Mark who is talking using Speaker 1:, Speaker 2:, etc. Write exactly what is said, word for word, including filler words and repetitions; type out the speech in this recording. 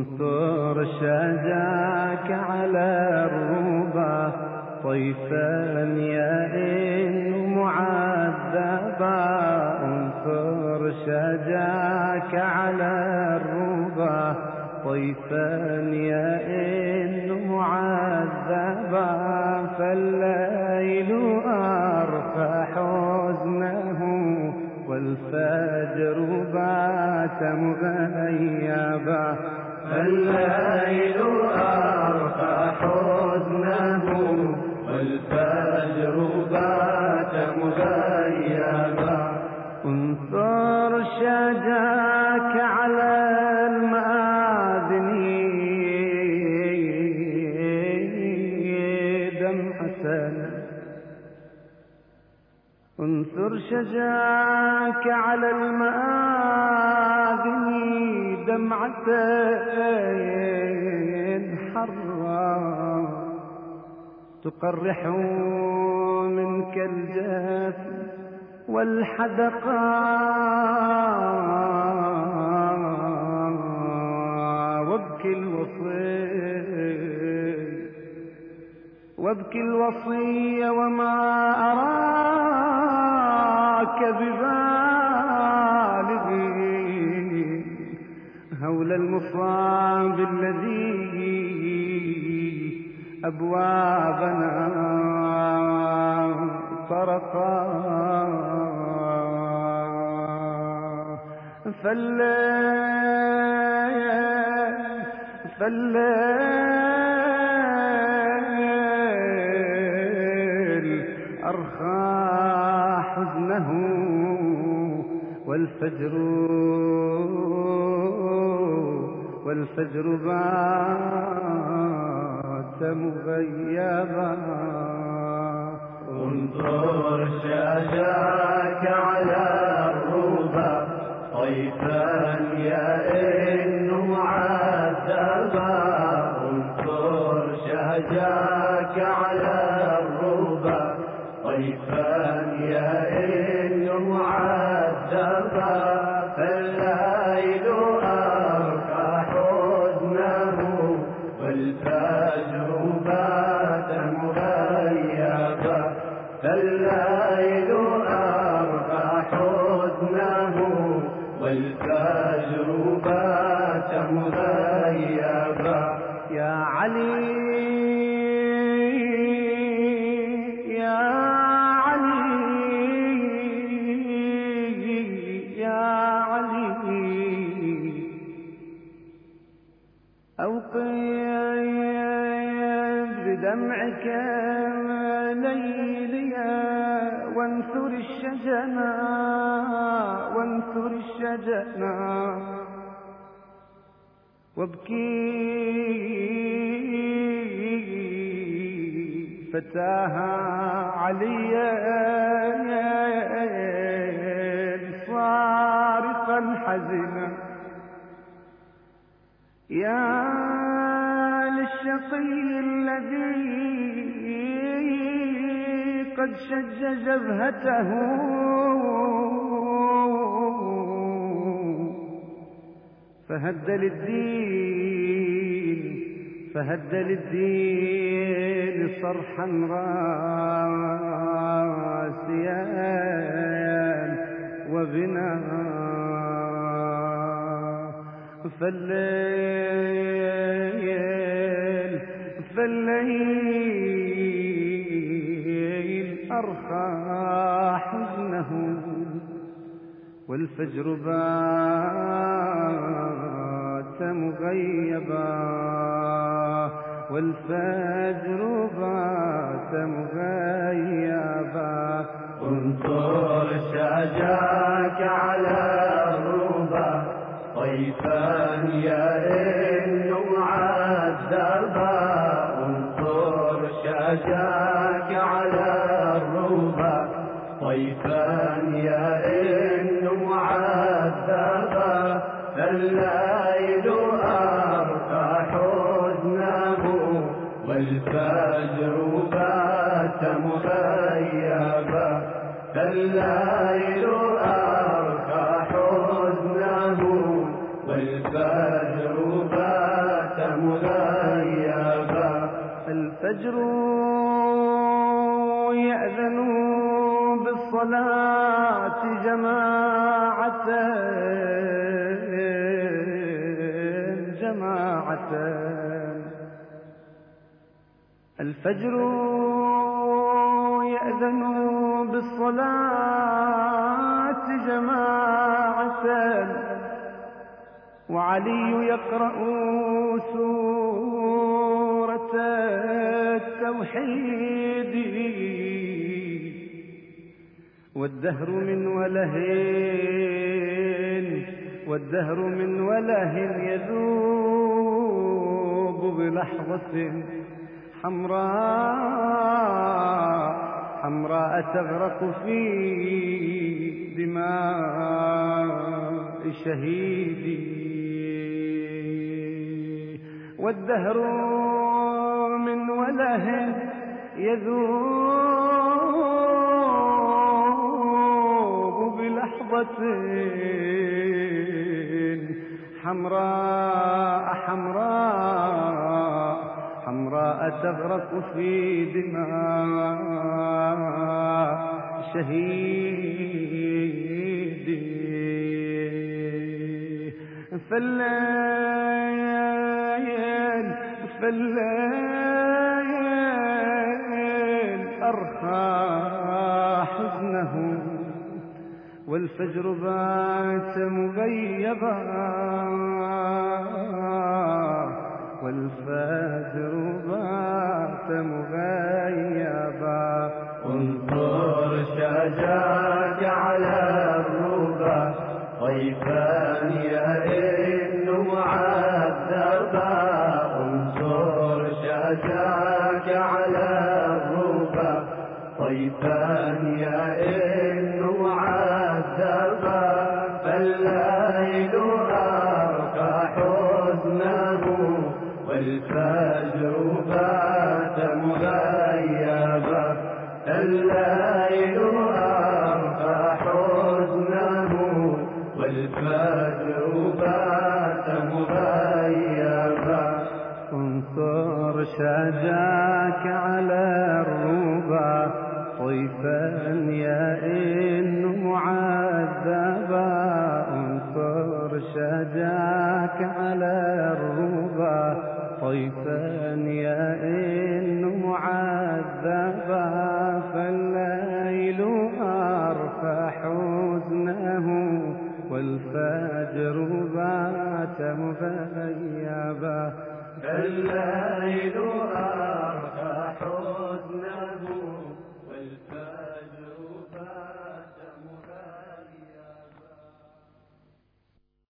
Speaker 1: انثر شجاك على الربا طيفا يئن معذبا. انثر شجاك على الربا طيفا يئن معذبا. فالليل أرخى حزنه والفجر بات مغيبا.
Speaker 2: فالليل أرخى حزنه والفجر بات مغيبا.
Speaker 1: انثر شجاك على المآذن دم حسن. انثر شجاك على المآذن دمعة حرا تقرح منك الجف والحدقا. وابكي الوصي وابكي الوصي وما أراك ببالغ هول المصاب الذي أبوابنا طرقا. فالليل فالليل أرخى حزنه والفجر والفجر بات مغيبا.
Speaker 2: انظر شجاك على الربا طيفا يئن معذبا. انظر شجاك على الربا طيفا يئن معذبا. فالليل أرخى حزنه والفجر بات مغيبا. فالليل أرخى حزنه والفجر بات مغيبا.
Speaker 1: يا علي يا علي يا علي أوقظ بدمعك ليليا وانثر الشجنا وانثر الشجنا. وابكي فتاها عليا صارخا حزنا. يا للشقي الذي قد شج جبهته فهد للدين فهد للدين صرحا راسيا وبنا. فالليل فالليل أرخى حزنه والفجر بات مغيبا. والفجر بات مغيبا.
Speaker 2: انظر شجاك على الربا طيفا يئن معذبا. انظر شجاك على الربا طيفا يئن معذبا. فالليل أرخى حزنه والفجر بات مغيبا. فالليل أرخى حزنه والفجر بات
Speaker 1: بالصلاة جماعة جماعة. الفجر يأذن بالصلاة جماعة، وعلي يقرأ سورة التوحيد، والدهر من وله والدهر من وله يذوب بلحظة حمراء حمراء تغرق في دماء شهيدي. والدهر من وله يذوب بلحظة حمراء حمراء حمراء تغرق في دماء شهيدي. فالليل فالليل أرخى حزنه، والفجر بات مغيبا والفجر بات مغيبا.
Speaker 2: انظر شجاك على الربا طيفا يئن معذبا. انظر شجاك على الربا طيفا يئن معذبا. فالليل أرقى حزنه والفجر بات مغيبا. الليل أرقى حزنه والفجر بات مغيبا.
Speaker 1: انصر شجاك على الربا طيفا يئن معذبا. انصر شجاك على الربا طيفا يئن معذبا. فالليل أرخى حزنه والفجر بات مغيبا.
Speaker 2: الليل